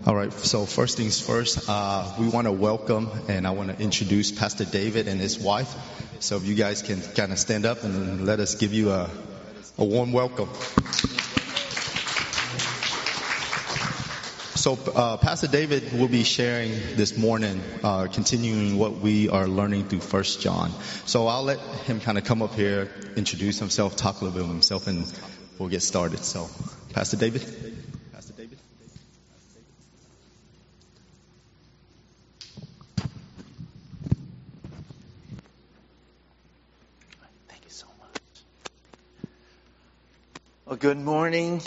All right, so first things first, we want to welcome and I want to introduce Pastor David and his wife. So if you guys can kind of stand up and let us give you a warm welcome. So Pastor David will be sharing this morning, continuing what we are learning through 1 John. So I'll let him kind of come up here, introduce himself, talk a little bit of himself, and we'll get started. So Pastor David. Well, good morning.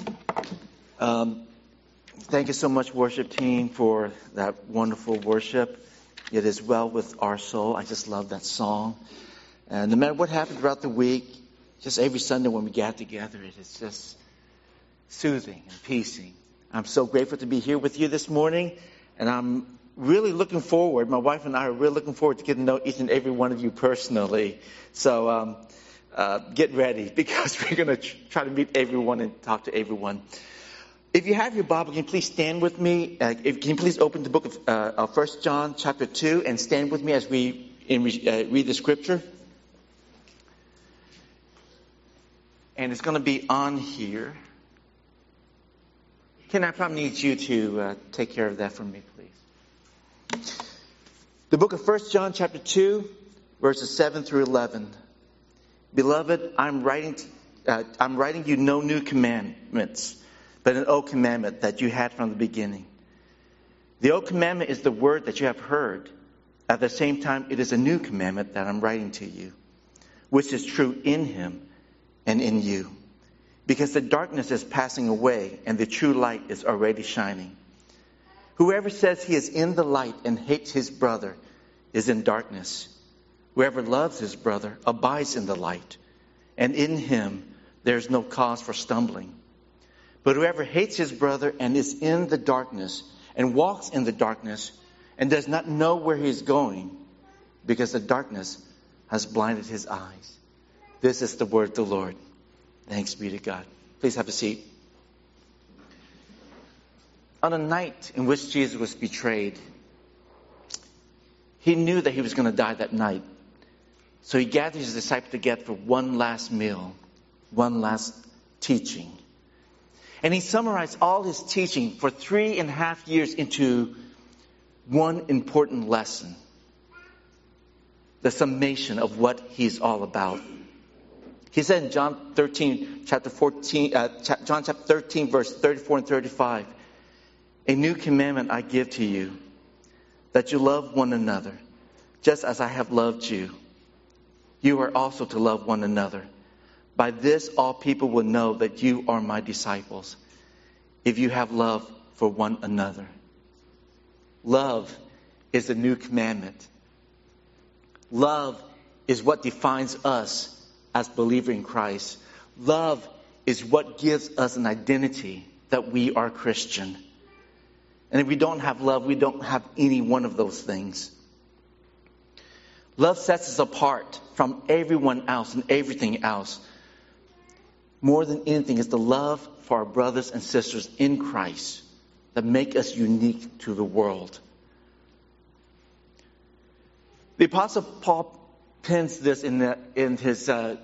Thank you so much, worship team, for that wonderful worship. It is well with our soul. I just love that song. And no matter what happened throughout the week, just every Sunday when we gather together, it is just soothing and peacing. I'm so grateful to be here with you this morning. And I'm really looking forward, my wife and I are really looking forward to getting to know each and every one of you personally. So, get ready because we're going to try to meet everyone and talk to everyone. If you have your Bible, can you please stand with me? Can you please open the book of 1 John chapter 2 and stand with me as we read the scripture? And it's going to be on here. Ken, I probably need you to take care of that for me, please. The book of 1 John chapter 2, verses 7 through 11. Beloved, I'm writing you no new commandments, but an old commandment that you had from the beginning. The old commandment is the word that you have heard. At the same time, it is a new commandment that I'm writing to you, which is true in him and in you. Because the darkness is passing away and the true light is already shining. Whoever says he is in the light and hates his brother is in darkness. Whoever loves his brother abides in the light, and in him there is no cause for stumbling. But whoever hates his brother and is in the darkness and walks in the darkness and does not know where he is going, because the darkness has blinded his eyes. This is the word of the Lord. Thanks be to God. Please have a seat. On the night in which Jesus was betrayed, he knew that he was going to die that night. So he gathered his disciples together for one last meal, one last teaching. And he summarized all his teaching for 3.5 years into one important lesson. The summation of what he's all about. He said in John chapter 13, verse 34 and 35, a new commandment I give to you, that you love one another, just as I have loved you. You are also to love one another. By this all people will know that you are my disciples, if you have love for one another. Love is the new commandment. Love is what defines us as believers in Christ. Love is what gives us an identity that we are Christian. And if we don't have love, we don't have any one of those things. Love sets us apart from everyone else and everything else. More than anything, it's the love for our brothers and sisters in Christ that make us unique to the world. The Apostle Paul pens this in his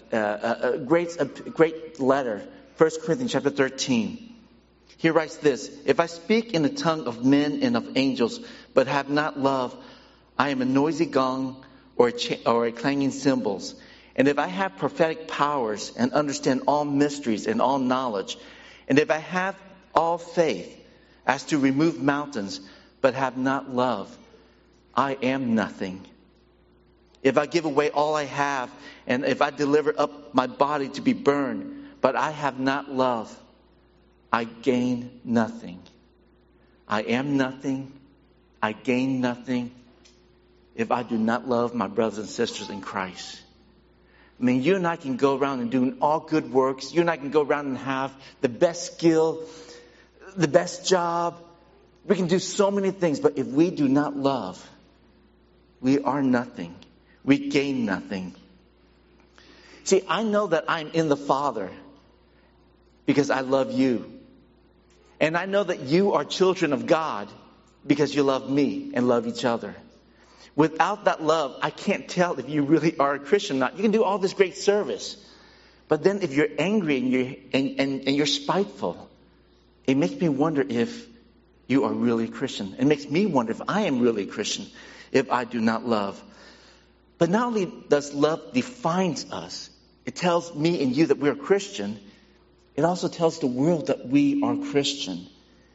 great letter, 1 Corinthians chapter 13. He writes this: if I speak in the tongue of men and of angels, but have not love, I am a noisy gong or a clanging cymbals. And if I have prophetic powers and understand all mysteries and all knowledge, and if I have all faith as to remove mountains, but have not love, I am nothing. If I give away all I have, and if I deliver up my body to be burned, but I have not love, I gain nothing. I am nothing. I gain nothing if I do not love my brothers and sisters in Christ. I mean, you and I can go around and do all good works. You and I can go around and have the best skill, the best job. We can do so many things, but if we do not love, we are nothing. We gain nothing. See, I know that I'm in the Father because I love you. And I know that you are children of God because you love me and love each other. Without that love, I can't tell if you really are a Christian or not. You can do all this great service. But then if you're angry and you're spiteful, it makes me wonder if you are really a Christian. It makes me wonder if I am really a Christian if I do not love. But not only does love define us, it tells me and you that we're a Christian. It also tells the world that we are Christian.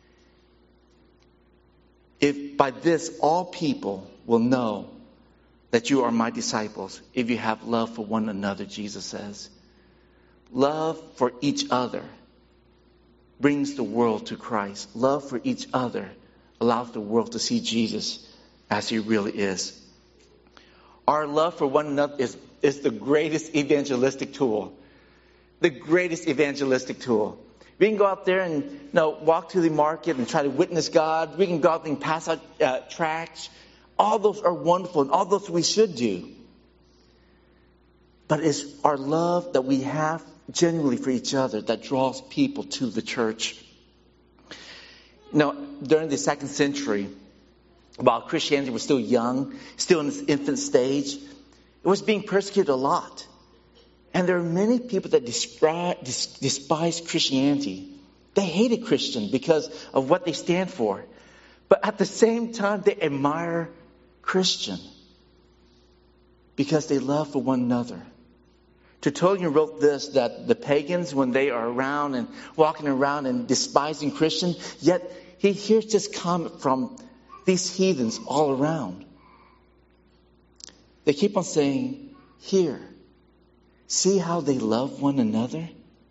If by this all people will know that you are my disciples, if you have love for one another, Jesus says. Love for each other brings the world to Christ. Love for each other allows the world to see Jesus as he really is. Our love for one another is the greatest evangelistic tool. The greatest evangelistic tool. We can go out there and walk to the market and try to witness God. We can go out and pass out tracts. All those are wonderful, and all those we should do. But it's our love that we have genuinely for each other that draws people to the church. During the 2nd century, while Christianity was still young, still in its infant stage, it was being persecuted a lot. And there are many people that despise Christianity. They hated Christian because of what they stand for. But at the same time, they admire Christian because they love for one another. Tertullian wrote this, that the pagans, when they are around and walking around and despising Christian, yet he hears this comment from these heathens all around. They keep on saying, here, see how they love one another?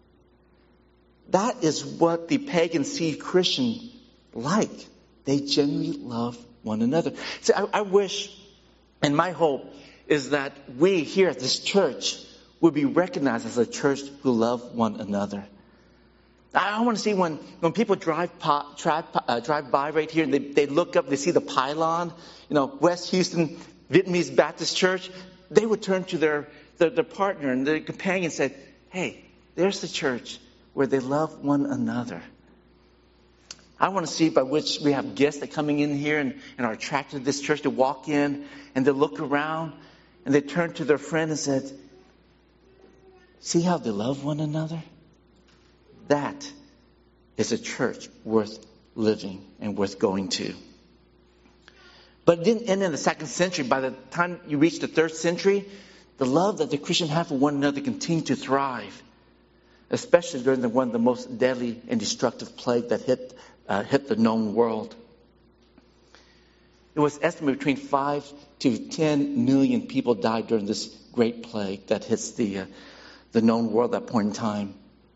That is what the pagans see Christian like. They genuinely love one another. See, I wish, and my hope is that we here at this church will be recognized as a church who love one another. I want to see when people drive by right here and they look up, they see the pylon, West Houston Vietnamese Baptist Church, they would turn to their partner and their companion and say, hey, there's the church where they love one another. I want to see by which we have guests that coming in here and are attracted to this church to walk in and they look around and they turn to their friend and said, see how they love one another? That is a church worth living and worth going to. But it didn't end in the 2nd century. By the time you reach the 3rd century, the love that the Christians have for one another continued to thrive, especially during one of the most deadly and destructive plague that hit the known world. It was estimated between 5 to 10 million people died during this great plague that hits the known world at that point in time.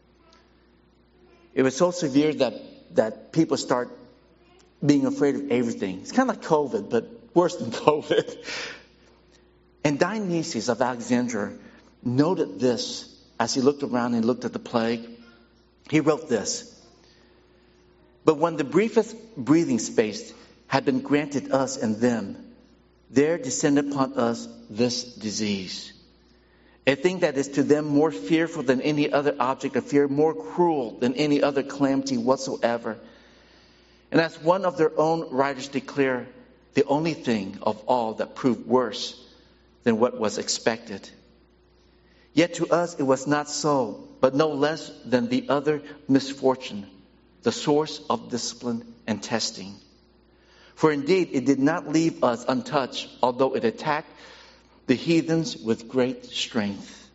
It was so severe that people start being afraid of everything. It's kind of like COVID, but worse than COVID. And Dionysius of Alexandria noted this as he looked around and looked at the plague. He wrote this: but when the briefest breathing space had been granted us and them, there descended upon us this disease. A thing that is to them more fearful than any other object of fear, more cruel than any other calamity whatsoever. And as one of their own writers declare, the only thing of all that proved worse than what was expected. Yet to us it was not so, but no less than the other misfortune, the source of discipline and testing. For indeed it did not leave us untouched, although it attacked the heathens with great strength.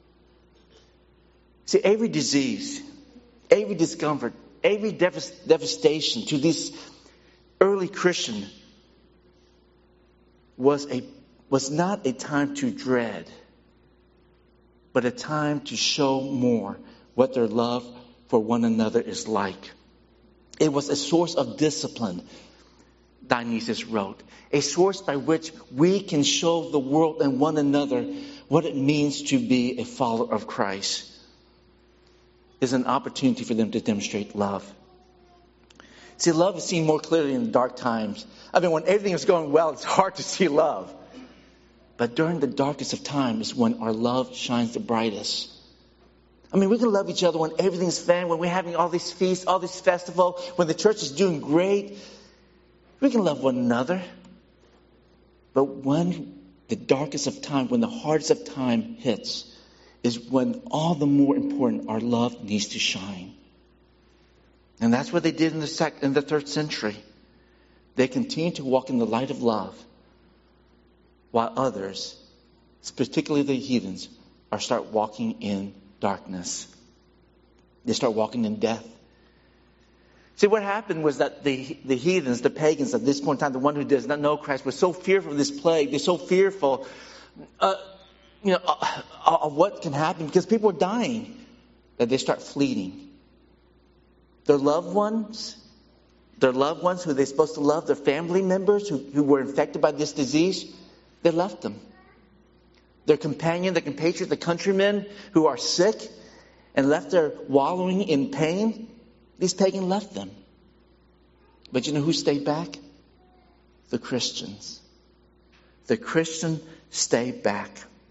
See, every disease, every discomfort, every devastation to these early Christians was not a time to dread, but a time to show more what their love for one another is like. It was a source of discipline, Dionysius wrote. A source by which we can show the world and one another what it means to be a follower of Christ. Is an opportunity for them to demonstrate love. See, love is seen more clearly in the dark times. When everything is going well, it's hard to see love. But during the darkest of times is when our love shines the brightest. We can love each other when everything's fine, when we're having all these feasts, all this festival, when the church is doing great. We can love one another. But when the darkest of time, when the hardest of time hits, is when all the more important our love needs to shine. And that's what they did in the 3rd century. They continued to walk in the light of love, while others, particularly the heathens, start walking in darkness. They start walking in death. See, what happened was that the heathens, the pagans at this point in time, the one who does not know Christ, was so fearful of this plague. They're so fearful of what can happen because people are dying that they start fleeing. Their loved ones who they're supposed to love, their family members who were infected by this disease, they left them. Their companion, their compatriot, the countrymen who are sick and left there wallowing in pain, these pagans left them. But you know who stayed back? The Christians. The Christian stayed back.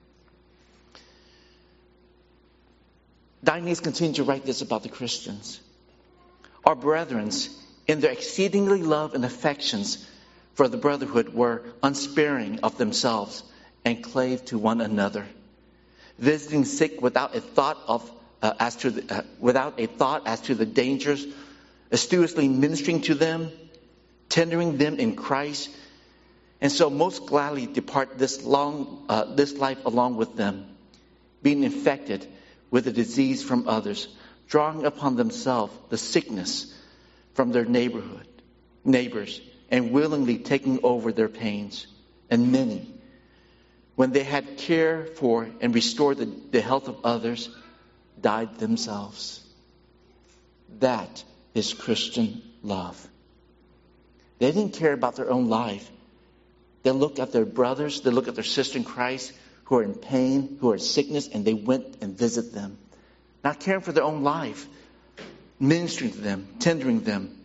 Dionysius continued to write this about the Christians. Our brethren, in their exceedingly love and affections for the brotherhood, were unsparing of themselves and clave to one another, visiting sick without a thought as to the dangers, assiduously ministering to them, tendering them in Christ, and so most gladly depart this life along with them, being infected with the disease from others, drawing upon themselves the sickness from their neighbors, and willingly taking over their pains. And many, when they had care for and restored the health of others, died themselves. That is Christian love. They didn't care about their own life. They looked at their brothers, they looked at their sister in Christ who are in pain, who are in sickness, and they went and visited them. Not caring for their own life, ministering to them, tendering them.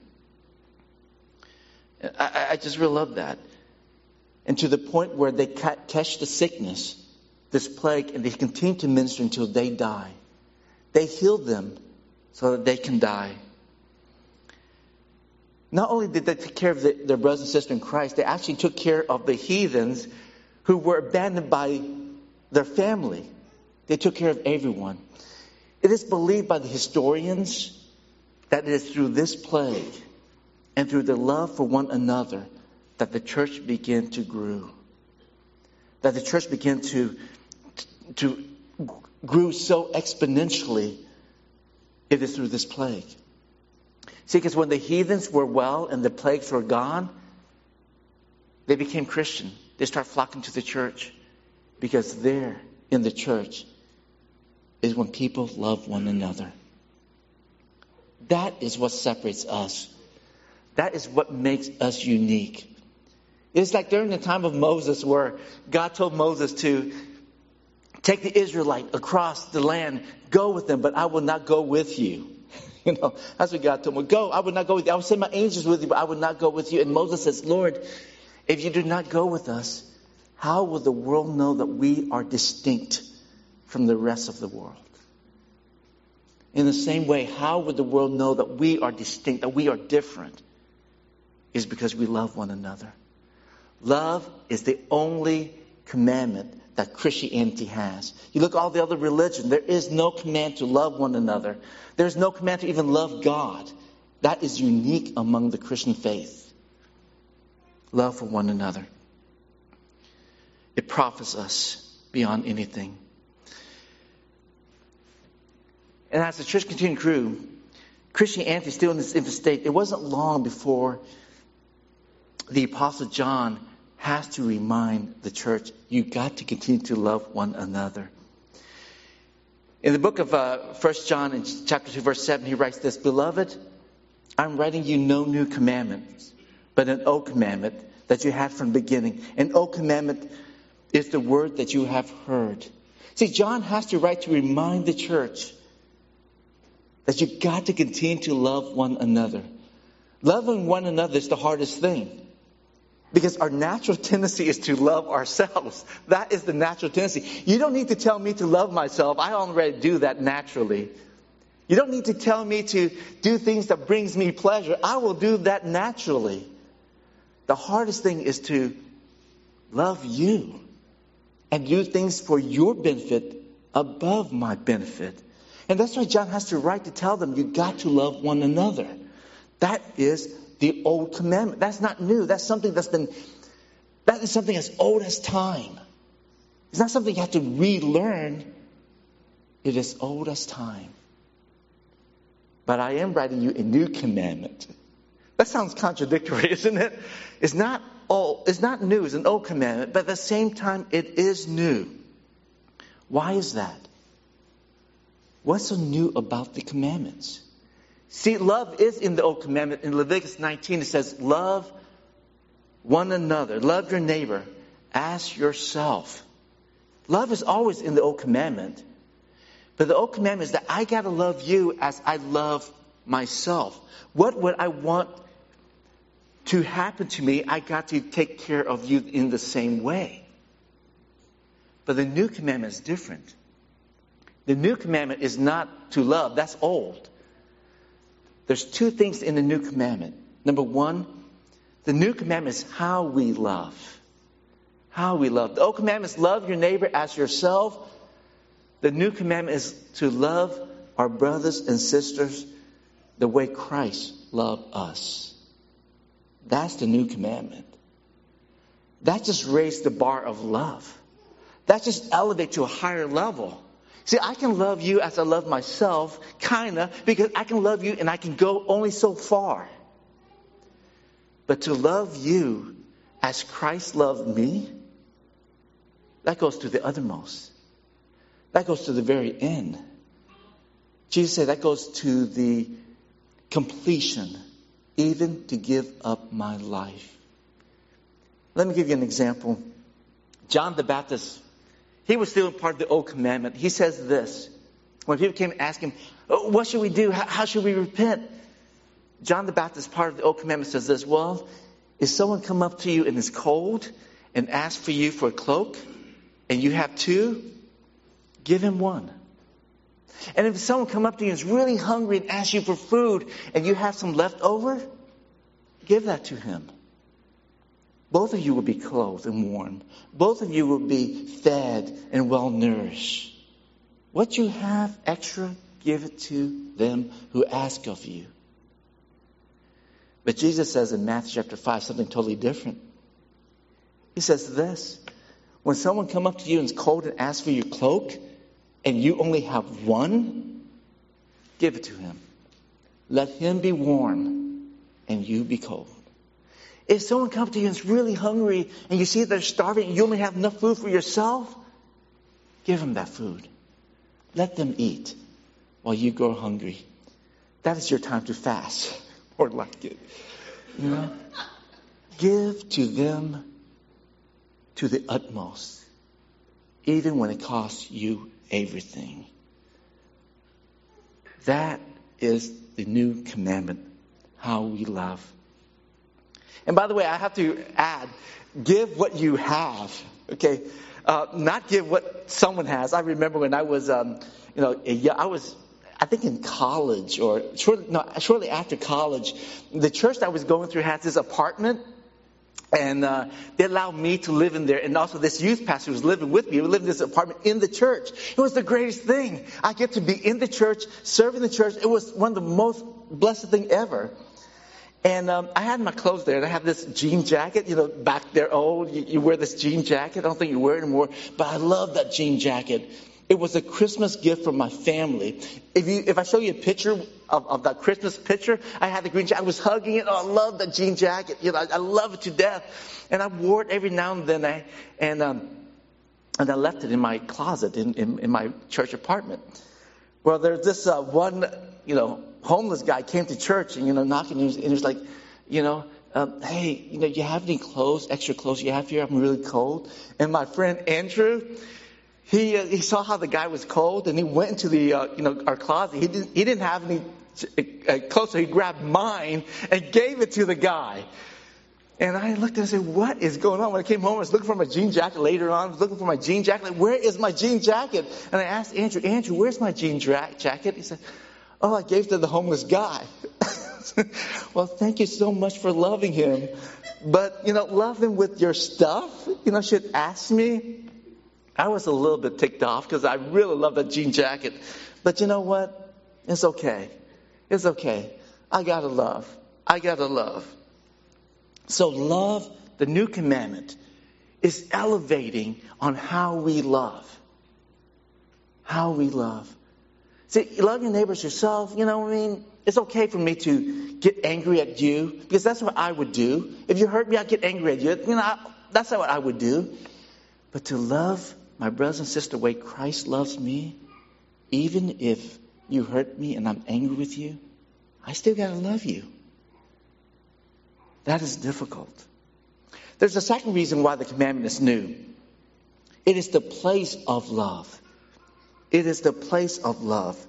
I just really love that. And to the point where they catch the sickness, this plague, and they continue to minister until they die. They healed them so that they can die. Not only did they take care of their brothers and sisters in Christ, they actually took care of the heathens who were abandoned by their family. They took care of everyone. It is believed by the historians that it is through this plague and through the love for one another that the church began to grow. That the church began to grew so exponentially. It is through this plague. See, because when the heathens were well and the plagues were gone, they became Christian. They start flocking to the church. Because there in the church is when people love one another. That is what separates us. That is what makes us unique. It's like during the time of Moses where God told Moses to take the Israelite across the land, go with them, but I will not go with you. That's what God told him. Go, I will not go with you. I will send my angels with you, but I will not go with you. And Moses says, Lord, if you do not go with us, how will the world know that we are distinct from the rest of the world? In the same way, how would the world know that we are distinct, that we are different? Is because we love one another. Love is the only commandment that Christianity has. You look at all the other religions, there is no command to love one another. There's no command to even love God. That is unique among the Christian faith. Love for one another. It profits us beyond anything. And as the church continued to grow, Christianity is still in this infant state. It wasn't long before the Apostle John has to remind the church, you got to continue to love one another. In the book of 1 John, in chapter 2, verse 7, he writes this, Beloved, I'm writing you no new commandments, but an old commandment that you had from the beginning. An old commandment is the word that you have heard. See, John has to write to remind the church that you got to continue to love one another. Loving one another is the hardest thing. Because our natural tendency is to love ourselves. That is the natural tendency. You don't need to tell me to love myself. I already do that naturally. You don't need to tell me to do things that brings me pleasure. I will do that naturally. The hardest thing is to love you and do things for your benefit above my benefit. And that's why John has to write to tell them, you got to love one another. That is the old commandment. That's not new. That is something as old as time. It's not something you have to relearn. It is old as time. But I am writing you a new commandment. That sounds contradictory, isn't it? It's not new. It's an old commandment, but at the same time, it is new. Why is that? What's so new about the commandments? See, love is in the old commandment. In Leviticus 19, it says, love one another. Love your neighbor as yourself. Love is always in the old commandment. But the old commandment is that I got to love you as I love myself. What would I want to happen to me? I got to take care of you in the same way. But the new commandment is different. The new commandment is not to love. That's old. There's two things in the new commandment. Number one, the new commandment is how we love. How we love. The old commandment is love your neighbor as yourself. The new commandment is to love our brothers and sisters the way Christ loved us. That's the new commandment. That just raised the bar of love. That just elevates to a higher level. See, I can love you as I love myself, kinda, because I can love you and I can go only so far. But to love you as Christ loved me, that goes to the uttermost. That goes to the very end. Jesus said that goes to the completion, even to give up my life. Let me give you an example. John the Baptist, he was still part of the old commandment. He says this. When people came and asked him, what should we do? How should we repent? John the Baptist, part of the old commandment, says this. Well, if someone come up to you and is cold and ask for you for a cloak, and you have two, give him one. And if someone come up to you and is really hungry and asks you for food, and you have some left over, give that to him. Both of you will be clothed and warm. Both of you will be fed and well nourished. What you have extra, give it to them who ask of you. But Jesus says in Matthew chapter 5 something totally different. He says this. When someone come up to you and is cold and asks for your cloak, and you only have one, give it to him. Let him be warm and you be cold. If someone comes to you and is really hungry and you see they're starving and you only have enough food for yourself, give them that food. Let them eat while you go hungry. That is your time to fast. Or like it. You know? Give to them to the utmost, even when it costs you everything. That is the new commandment, how we love. And by the way, I have to add, give what you have, okay? Not give what someone has. I remember when I was, I think in college or shortly after college, the church that I was going through had this apartment. And they allowed me to live in there. And also this youth pastor was living with me. We lived in this apartment in the church. It was the greatest thing. I get to be in the church, serving the church. It was one of the most blessed thing ever. And I had my clothes there. And I have this jean jacket, back there. Oh, you wear this jean jacket. I don't think you wear it anymore. But I love that jean jacket. It was a Christmas gift from my family. If I show you a picture of that Christmas picture, I had the green jacket. I was hugging it. Oh, I love that jean jacket. I love it to death. And I wore it every now and then. And I left it in my closet in my church apartment. Well, there's this one, homeless guy came to church and knocking, and he was like, hey, you have any clothes, extra clothes you have here? I'm really cold. And my friend Andrew, he saw how the guy was cold, and he went into the our closet. He didn't have any clothes, so he grabbed mine and gave it to the guy. And I looked and said, "What is going on?" When I came home, I was looking for my jean jacket. Later on, I was looking for my jean jacket. Like, where is my jean jacket? And I asked Andrew, "Where's my jean jacket?" He said, Oh, I gave to the homeless guy. Well, thank you so much for loving him. But, love him with your stuff. She'd ask me. I was a little bit ticked off because I really love that jean jacket. But you know what? It's okay. It's okay. I gotta love. So love, the new commandment, is elevating on how we love. How we love. See, love your neighbors yourself. It's okay for me to get angry at you because that's what I would do. If you hurt me, I'd get angry at you. That's what I would do. But to love my brothers and sisters the way Christ loves me, even if you hurt me and I'm angry with you, I still got to love you. That is difficult. There's a second reason why the commandment is new. It is the place of love. It is the place of love.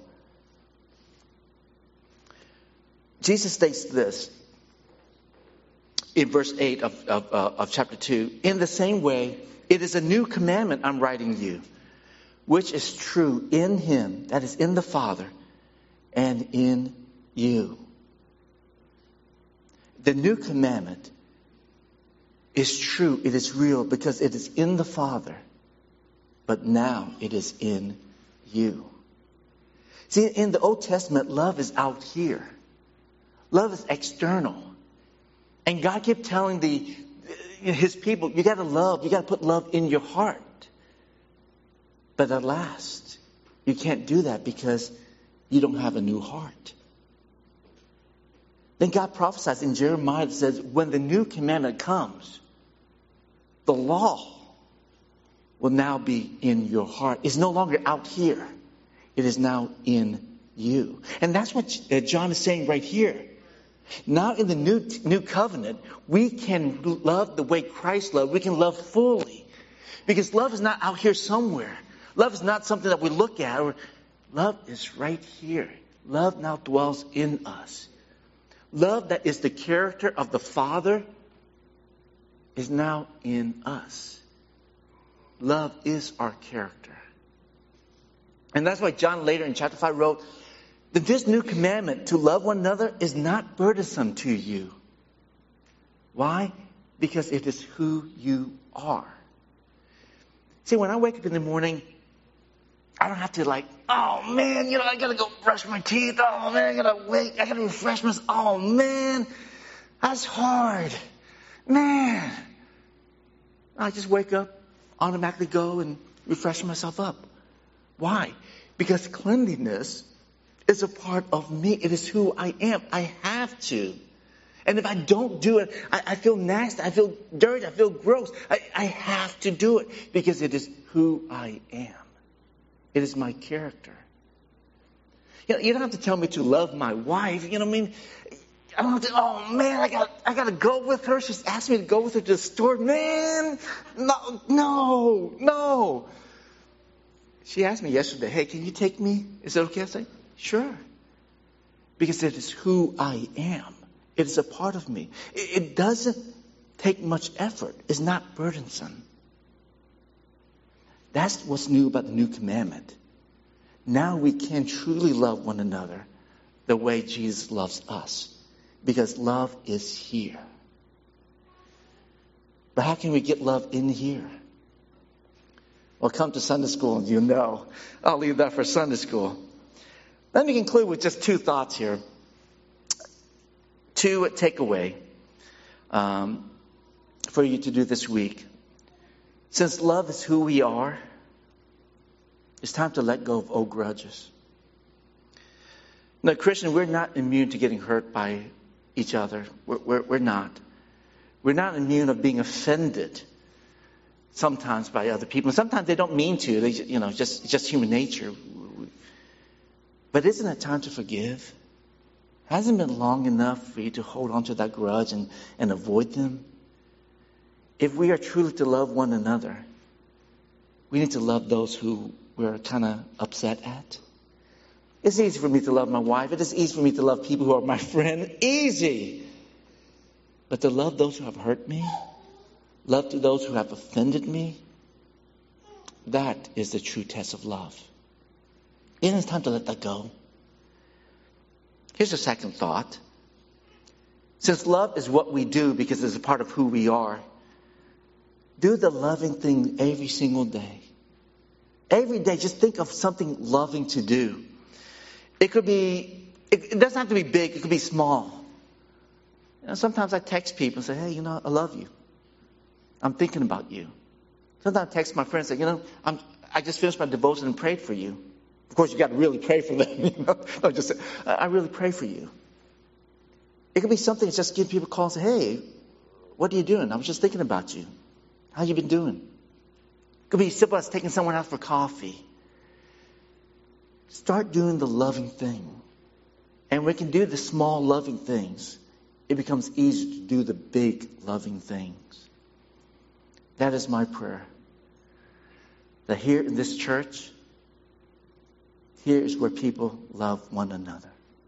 Jesus states this in verse 8 of chapter 2. In the same way, it is a new commandment I'm writing you, which is true in him, that is in the Father, and in you. The new commandment is true, it is real, because it is in the Father, but now it is in you. See, in the Old Testament, love is out here. Love is external. And God kept telling his people, you got to love, you got to put love in your heart. But at last, you can't do that because you don't have a new heart. Then God prophesies in Jeremiah that says, when the new commandment comes, the law will now be in your heart. It's no longer out here. It is now in you. And that's what John is saying right here. Now in the new covenant, we can love the way Christ loved. We can love fully. Because love is not out here somewhere. Love is not something that we look at. Love is right here. Love now dwells in us. Love that is the character of the Father is now in us. Love is our character. And that's why John later in chapter 5 wrote that this new commandment to love one another is not burdensome to you. Why? Because it is who you are. See, when I wake up in the morning, I don't have to oh man, I gotta go brush my teeth. Oh man, I gotta refresh myself. Oh man, that's hard. Man. I just wake up, automatically go and refresh myself up. Why? Because cleanliness is a part of me. It is who I am. I have to. And if I don't do it, I feel nasty. I feel dirty. I feel gross. I have to do it because it is who I am. It is my character. You don't have to tell me to love my wife. I don't have to, oh man, I got to go with her. She's asked me to go with her to the store. Man, no. She asked me yesterday, hey, can you take me? Is that okay? I said, sure. Because it is who I am. It is a part of me. It doesn't take much effort. It's not burdensome. That's what's new about the new commandment. Now we can truly love one another the way Jesus loves us. Because love is here. But how can we get love in here? Well, come to Sunday school and you'll know. I'll leave that for Sunday school. Let me conclude with just two thoughts here. Two takeaway for you to do this week. Since love is who we are, it's time to let go of old grudges. Now, Christian, we're not immune to getting hurt by each other. We're not. We're not immune of being offended sometimes by other people. Sometimes they don't mean to. They, just human nature. But isn't it time to forgive? Hasn't it been long enough for you to hold on to that grudge and avoid them? If we are truly to love one another, we need to love those who we're kind of upset at. It's easy for me to love my wife. It is easy for me to love people who are my friend. Easy. But to love those who have hurt me, love to those who have offended me, that is the true test of love. Isn't it time to let that go? Here's a second thought. Since love is what we do because it's a part of who we are, do the loving thing every single day. Every day, just think of something loving to do. It doesn't have to be big, it could be small. Sometimes I text people and say, hey, I love you. I'm thinking about you. Sometimes I text my friends and say, I just finished my devotion and prayed for you. Of course, you got to really pray for them. Don't just say, I really pray for you. It could be something that's just give people a call and say, hey, what are you doing? I was just thinking about you. How you been doing? It could be simple as taking someone out for coffee. Start doing the loving thing. And we can do the small loving things. It becomes easier to do the big loving things. That is my prayer. That here in this church, here is where people love one another.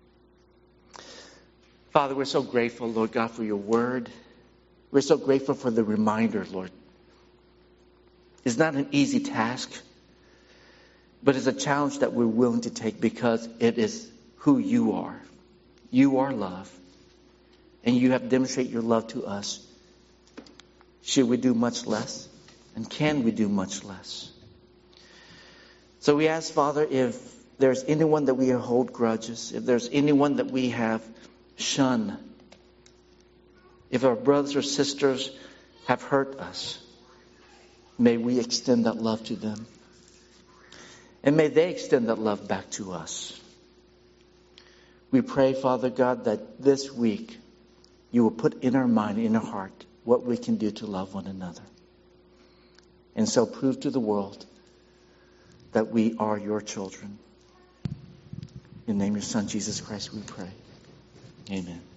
Father, we're so grateful, Lord God, for your word. We're so grateful for the reminder, Lord. It's not an easy task, but it's a challenge that we're willing to take because it is who you are. You are love. And you have demonstrated your love to us. Should we do much less? And can we do much less? So we ask, Father, if there's anyone that we hold grudges, if there's anyone that we have shunned, if our brothers or sisters have hurt us, may we extend that love to them. And may they extend that love back to us. We pray, Father God, that this week you will put in our mind, in our heart, what we can do to love one another. And so prove to the world that we are your children. In the name of your Son, Jesus Christ, we pray. Amen.